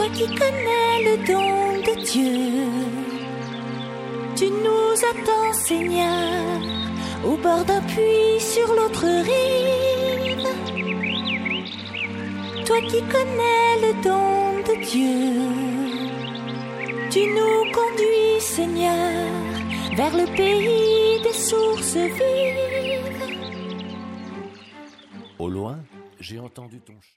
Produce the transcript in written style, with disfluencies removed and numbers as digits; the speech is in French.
Toi qui connais le don de Dieu, tu nous attends, Seigneur, au bord d'un puits sur l'autre rive. Toi qui connais le don de Dieu, tu nous conduis, Seigneur, vers le pays des sources vives. Au loin, j'ai entendu ton chant.